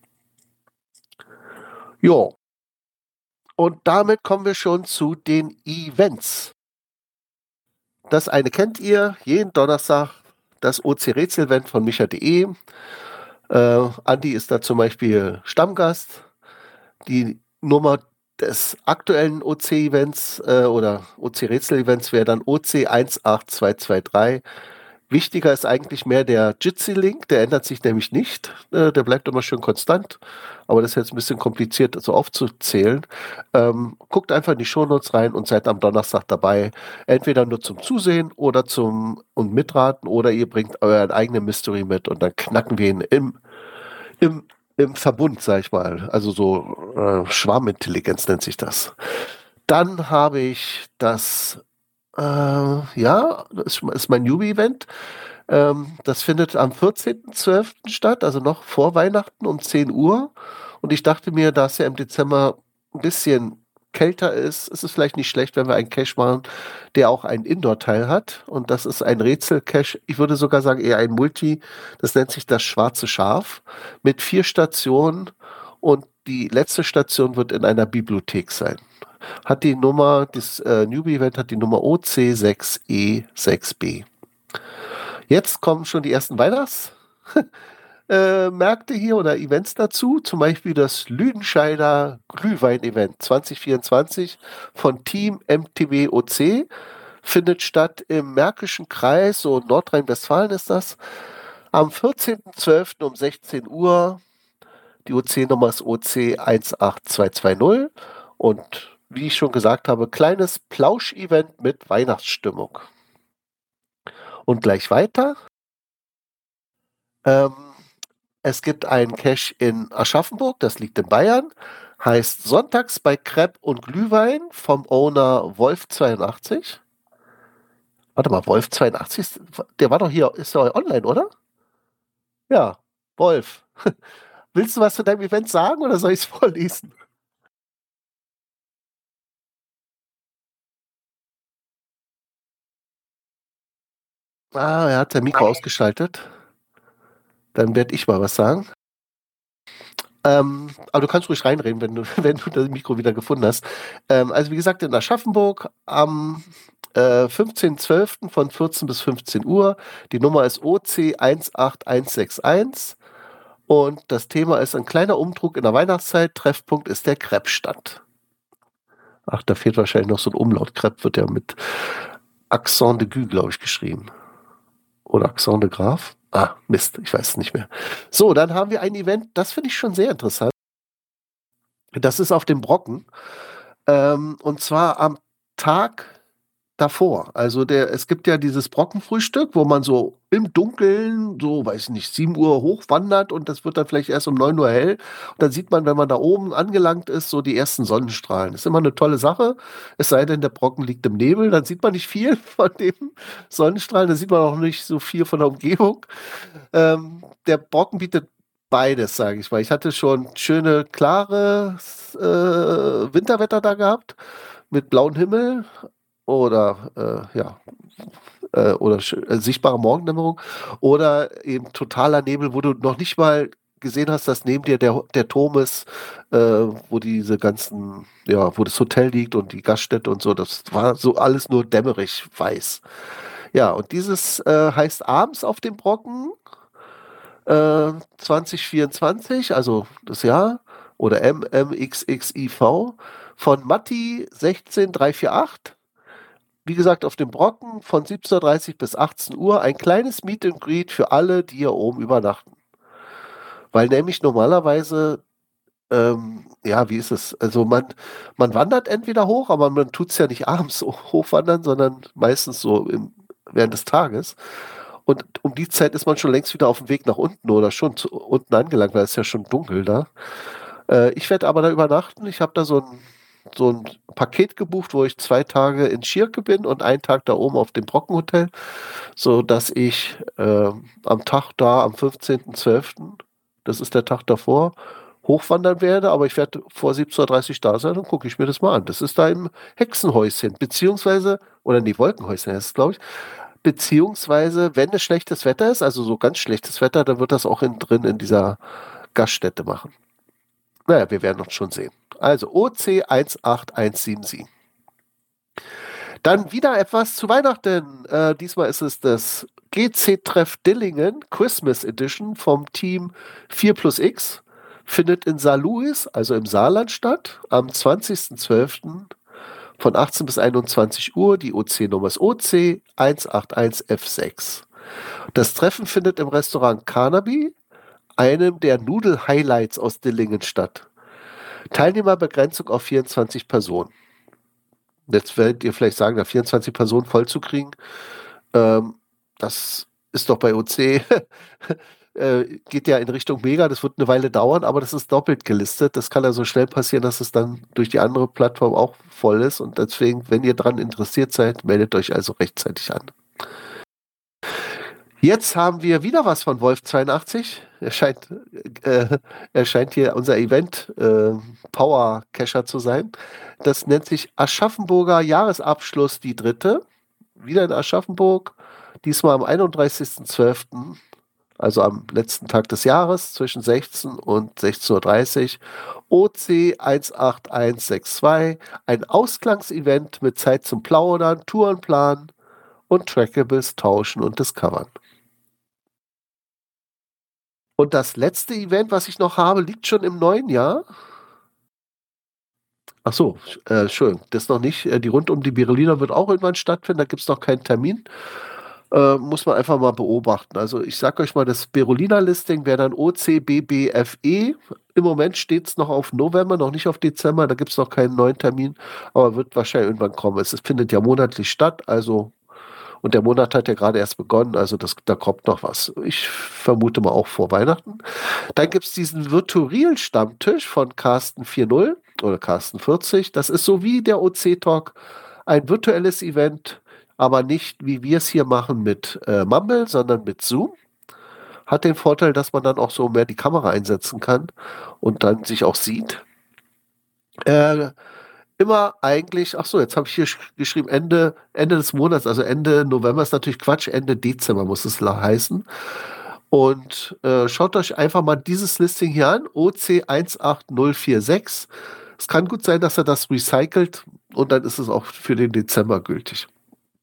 Speaker 6: Jo. Und damit kommen wir schon zu den Events. Das eine kennt ihr, jeden Donnerstag das O C-Rätsel-Event von micha punkt de. Äh, Andi ist da zum Beispiel Stammgast. Die Nummer des aktuellen O C-Events äh, oder O C-Rätsel-Events wäre dann O C eins acht zwei zwei drei. Wichtiger ist eigentlich mehr der Jitsi-Link, der ändert sich nämlich nicht. Äh, der bleibt immer schön konstant. Aber das ist jetzt ein bisschen kompliziert, so aufzuzählen. Ähm, guckt einfach in die Shownotes rein und seid am Donnerstag dabei. Entweder nur zum Zusehen oder zum und mitraten oder ihr bringt euren eigenen Mystery mit und dann knacken wir ihn im, im, im Verbund, sag ich mal. Also so äh, Schwarmintelligenz nennt sich das. Dann habe ich das Äh, ja, das ist mein Newbie-Event. Ähm, das findet am vierzehnten zwölften statt, also noch vor Weihnachten um zehn Uhr. Und ich dachte mir, da es ja im Dezember ein bisschen kälter ist, ist es vielleicht nicht schlecht, wenn wir einen Cache machen, der auch einen Indoor-Teil hat. Und das ist ein Rätsel-Cache, ich würde sogar sagen eher ein Multi. Das nennt sich das Schwarze Schaf mit vier Stationen. Und die letzte Station wird in einer Bibliothek sein. Hat die Nummer, das äh, Newbie-Event hat die Nummer O C sechs E sechs B. Jetzt kommen schon die ersten Weihnachtsmärkte äh, hier oder Events dazu, zum Beispiel das Lüdenscheider Glühwein-Event zwanzig vierundzwanzig von Team M T B O C, findet statt im Märkischen Kreis, so Nordrhein-Westfalen ist das, am vierzehnten zwölften um sechzehn Uhr. Die O C-Nummer ist O C eins acht zwei zwei null und wie ich schon gesagt habe, kleines Plausch-Event mit Weihnachtsstimmung. Und gleich weiter. Ähm, es gibt einen Cache in Aschaffenburg, das liegt in Bayern. Heißt Sonntags bei Crepe und Glühwein vom Owner Wolf zweiundachtzig. Warte mal, Wolf zweiundachtzig, der war doch hier, ist doch online, oder? Ja, Wolf. Willst du was zu deinem Event sagen oder soll ich es vorlesen? Ah, er hat sein Mikro ausgeschaltet. Dann werde ich mal was sagen. Ähm, aber du kannst ruhig reinreden, wenn du, wenn du das Mikro wieder gefunden hast. Ähm, also wie gesagt, in Aschaffenburg am äh, fünfzehnten zwölften von vierzehn bis fünfzehn Uhr. Die Nummer ist O C eins acht eins sechs eins und das Thema ist ein kleiner Umdruck in der Weihnachtszeit. Treffpunkt ist der Crepe-Stand. Ach, da fehlt wahrscheinlich noch so ein Umlaut. Crepe wird ja mit Accent de Gue, glaube ich, geschrieben. Oder Accent de Graf. Ah, Mist, ich weiß es nicht mehr. So, dann haben wir ein Event, das finde ich schon sehr interessant. Das ist auf dem Brocken. Ähm, und zwar am Tag davor. Also der, es gibt ja dieses Brockenfrühstück, wo man so im Dunkeln, so, weiß ich nicht, sieben Uhr hochwandert und das wird dann vielleicht erst um neun Uhr hell. Und dann sieht man, wenn man da oben angelangt ist, so die ersten Sonnenstrahlen. Das ist immer eine tolle Sache. Es sei denn, der Brocken liegt im Nebel, dann sieht man nicht viel von dem Sonnenstrahlen, dann sieht man auch nicht so viel von der Umgebung. Ähm, der Brocken bietet beides, sage ich mal. Ich hatte schon schöne, klare äh, Winterwetter da gehabt, mit blauem Himmel oder äh, ja äh, oder äh, sichtbare Morgendämmerung oder eben totaler Nebel, wo du noch nicht mal gesehen hast, dass neben dir der, der Turm ist, äh, wo diese ganzen, ja, wo das Hotel liegt und die Gaststätte und so, das war so alles nur dämmerig weiß. Ja, und dieses äh, heißt abends auf dem Brocken äh, zwanzig vierundzwanzig, also das Jahr, oder M M X X I V von Matti sechzehn drei vier acht. Wie gesagt, auf dem Brocken von siebzehn Uhr dreißig bis achtzehn Uhr ein kleines Meet and Greet für alle, die hier oben übernachten. Weil nämlich normalerweise, ähm, ja, wie ist es? Also man, man wandert entweder hoch, aber man tut es ja nicht abends hochwandern, sondern meistens so im, während des Tages. Und um die Zeit ist man schon längst wieder auf dem Weg nach unten oder schon zu, unten angelangt, weil es ist ja schon dunkel da. Äh, ich werde aber da übernachten. Ich habe da so ein so ein Paket gebucht, wo ich zwei Tage in Schirke bin und einen Tag da oben auf dem Brockenhotel, so dass ich äh, am Tag da, am fünfzehnten zwölften, das ist der Tag davor, hochwandern werde, aber ich werde vor siebzehn Uhr dreißig da sein, dann gucke ich mir das mal an. Das ist da im Hexenhäuschen, beziehungsweise, oder nee, Wolkenhäuschen heißt es, glaube ich, beziehungsweise, wenn es schlechtes Wetter ist, also so ganz schlechtes Wetter, dann wird das auch in, drin in dieser Gaststätte machen. Naja, wir werden uns schon sehen. Also O C eins acht eins sieben sieben. Dann wieder etwas zu Weihnachten. Äh, diesmal ist es das G C-Treff Dillingen Christmas Edition vom Team vier plus X. Findet in Saarlouis, also im Saarland statt, am zwanzigsten zwölften von achtzehn bis einundzwanzig Uhr. Die O C-Nummer ist O C eins acht eins F sechs. Das Treffen findet im Restaurant Carnaby, einem der Nudel-Highlights aus Dillingen, statt. Teilnehmerbegrenzung auf vierundzwanzig Personen. Jetzt werdet ihr vielleicht sagen, da vierundzwanzig Personen voll zu kriegen, ähm, das ist doch bei O C, äh, geht ja in Richtung Mega, das wird eine Weile dauern, aber das ist doppelt gelistet. Das kann also schnell passieren, dass es dann durch die andere Plattform auch voll ist und deswegen, wenn ihr daran interessiert seid, meldet euch also rechtzeitig an. Jetzt haben wir wieder was von Wolf zweiundachtzig. Er scheint, äh, er scheint hier unser Event äh, Power Cacher zu sein. Das nennt sich Aschaffenburger Jahresabschluss, die dritte. Wieder in Aschaffenburg. Diesmal am einunddreißigsten zwölften, also am letzten Tag des Jahres, zwischen sechzehn und sechzehn Uhr dreißig. O C eins acht eins sechs zwei. Ein Ausklangsevent mit Zeit zum Plaudern, Tourenplan und Trackables tauschen und discovern. Und das letzte Event, was ich noch habe, liegt schon im neuen Jahr. Ach so, äh, schön. Das noch nicht. Die Rund um die Berliner wird auch irgendwann stattfinden. Da gibt es noch keinen Termin. Äh, muss man einfach mal beobachten. Also ich sage euch mal, das Berliner-Listing wäre dann O C B B F E. Im Moment steht es noch auf November, noch nicht auf Dezember. Da gibt es noch keinen neuen Termin, aber wird wahrscheinlich irgendwann kommen. Es findet ja monatlich statt, also und der Monat hat ja gerade erst begonnen, also das, da kommt noch was. Ich vermute mal auch vor Weihnachten. Dann gibt es diesen Virtual-Stammtisch von Carsten vier null oder Carsten vierzig. Das ist so wie der O C-Talk, ein virtuelles Event, aber nicht wie wir es hier machen mit äh, Mumble, sondern mit Zoom. Hat den Vorteil, dass man dann auch so mehr die Kamera einsetzen kann und dann sich auch sieht. Äh, Immer eigentlich, ach so, jetzt habe ich hier geschrieben, Ende, Ende des Monats, also Ende November ist natürlich Quatsch, Ende Dezember muss es heißen. Und äh, schaut euch einfach mal dieses Listing hier an, O C eins acht null vier sechs. Es kann gut sein, dass er das recycelt und dann ist es auch für den Dezember gültig.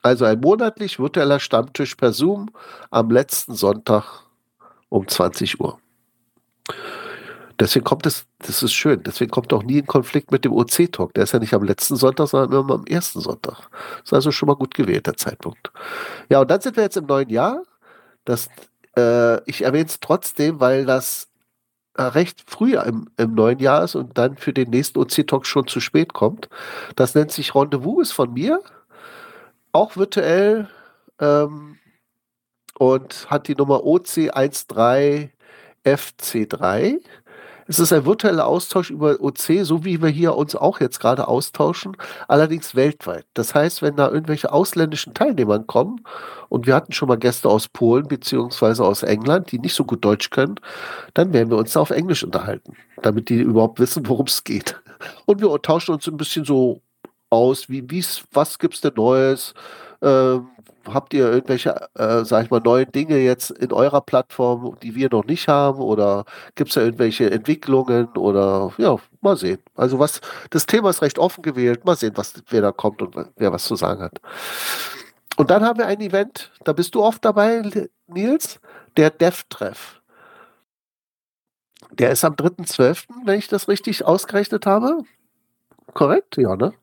Speaker 6: Also ein monatlich virtueller Stammtisch per Zoom am letzten Sonntag um zwanzig Uhr. Deswegen kommt es, das ist schön, deswegen kommt auch nie in Konflikt mit dem O C-Talk. Der ist ja nicht am letzten Sonntag, sondern immer am ersten Sonntag. Das ist also schon mal gut gewählt, der Zeitpunkt. Ja, und dann sind wir jetzt im neuen Jahr. Das, äh, ich erwähne es trotzdem, weil das äh, recht früh im, im neuen Jahr ist und dann für den nächsten O C-Talk schon zu spät kommt. Das nennt sich Rendezvous, ist von mir, auch virtuell ähm, und hat die Nummer O C dreizehn F C drei. Es ist ein virtueller Austausch über O C, so wie wir hier uns auch jetzt gerade austauschen, allerdings weltweit. Das heißt, wenn da irgendwelche ausländischen Teilnehmer kommen, und wir hatten schon mal Gäste aus Polen beziehungsweise aus England, die nicht so gut Deutsch können, dann werden wir uns da auf Englisch unterhalten, damit die überhaupt wissen, worum es geht. Und wir tauschen uns ein bisschen so aus, wie wie's, was gibt's denn Neues? Ähm, habt ihr irgendwelche, äh, sag ich mal, neuen Dinge jetzt in eurer Plattform, die wir noch nicht haben? Oder gibt es da irgendwelche Entwicklungen? Oder ja, mal sehen. Also was, das Thema ist recht offen gewählt. Mal sehen, was, wer da kommt und wer was zu sagen hat. Und dann haben wir ein Event, da bist du oft dabei, Nils, der Dev-Treff. Der ist am dritten zwölften, wenn ich das richtig ausgerechnet habe. Korrekt? Ja, ne?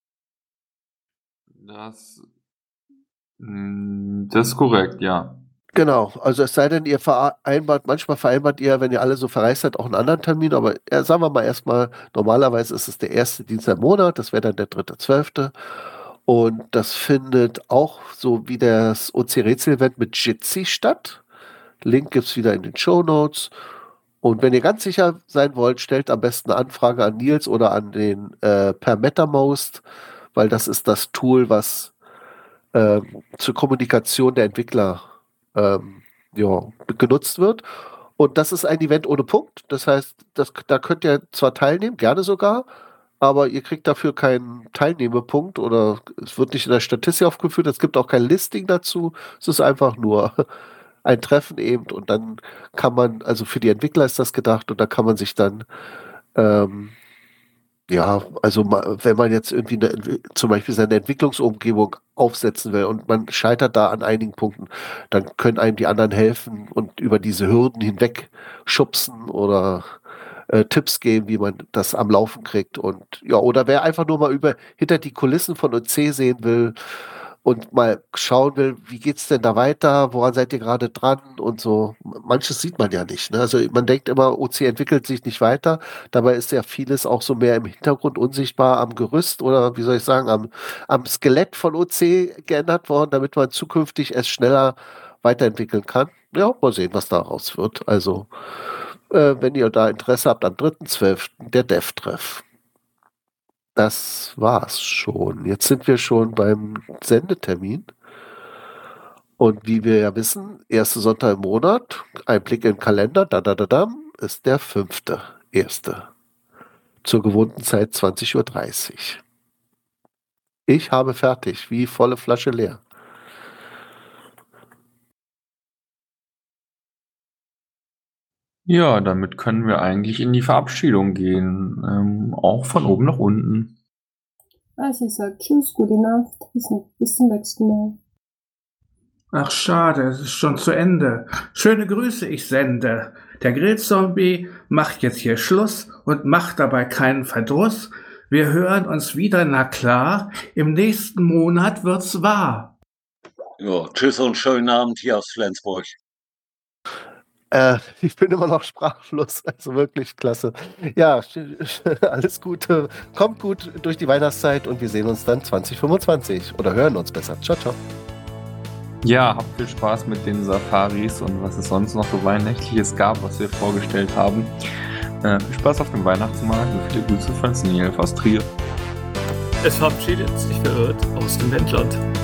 Speaker 1: Das, mm, das ist korrekt, ja.
Speaker 6: Genau, also es sei denn, ihr vereinbart, manchmal vereinbart ihr, wenn ihr alle so verreist seid, auch einen anderen Termin, aber ja, sagen wir mal erstmal, normalerweise ist es der erste Dienstag im Monat, das wäre dann der dritte zwölfte. Und das findet auch so wie das O C-Rätsel-Event mit Jitsi statt. Link gibt es wieder in den Shownotes. Und wenn ihr ganz sicher sein wollt, stellt am besten eine Anfrage an Nils oder an den äh, per MetaMost, weil das ist das Tool, was äh, zur Kommunikation der Entwickler ähm, ja, genutzt wird. Und das ist ein Event ohne Punkt. Das heißt, das, da könnt ihr zwar teilnehmen, gerne sogar, aber ihr kriegt dafür keinen Teilnehmerpunkt oder es wird nicht in der Statistik aufgeführt. Es gibt auch kein Listing dazu. Es ist einfach nur ein Treffen eben und dann kann man, also für die Entwickler ist das gedacht und da kann man sich dann ähm, ja, also ma- wenn man jetzt irgendwie eine, Entwi- zum Beispiel seine Entwicklungsumgebung aufsetzen will und man scheitert da an einigen Punkten, dann können einem die anderen helfen und über diese Hürden hinweg schubsen oder äh, Tipps geben, wie man das am Laufen kriegt. Und ja, oder wer einfach nur mal über hinter die Kulissen von O C sehen will und mal schauen will, wie geht's denn da weiter, woran seid ihr gerade dran und so. Manches sieht man ja nicht. Ne? Also man denkt immer, O C entwickelt sich nicht weiter. Dabei ist ja vieles auch so mehr im Hintergrund unsichtbar am Gerüst oder wie soll ich sagen, am, am Skelett von O C geändert worden, damit man zukünftig es schneller weiterentwickeln kann. Ja, mal sehen, was daraus wird. Also, äh, wenn ihr da Interesse habt, am dritten zwölften der Dev-Treff. Das war's schon. Jetzt sind wir schon beim Sendetermin. Und wie wir ja wissen, erste Sonntag im Monat, ein Blick in den Kalender, da, da, da, da, ist der fünfte, erste. Zur gewohnten Zeit zwanzig Uhr dreißig. Ich habe fertig, wie volle Flasche leer.
Speaker 1: Ja, damit können wir eigentlich in die Verabschiedung gehen. Ähm, auch von oben nach unten.
Speaker 3: Also ich sage Tschüss, gute Nacht, bis, bis zum nächsten Mal.
Speaker 4: Ach schade, es ist schon zu Ende. Schöne Grüße ich sende. Der Grillzombie macht jetzt hier Schluss und macht dabei keinen Verdruss. Wir hören uns wieder, na klar, im nächsten Monat wird's wahr.
Speaker 5: Ja, tschüss und schönen Abend hier aus Flensburg.
Speaker 6: Äh, ich bin immer noch sprachlos, also wirklich klasse. Ja, alles Gute, kommt gut durch die Weihnachtszeit und wir sehen uns dann zwanzig fünfundzwanzig oder hören uns besser. Ciao, ciao.
Speaker 1: Ja, habt viel Spaß mit den Safaris und was es sonst noch so Weihnachtliches gab, was wir vorgestellt haben. Äh, viel Spaß auf dem Weihnachtsmarkt und viele Grüße von Snilf aus Trier.
Speaker 7: Es verabschiedet sich verirrt aus dem Wendland.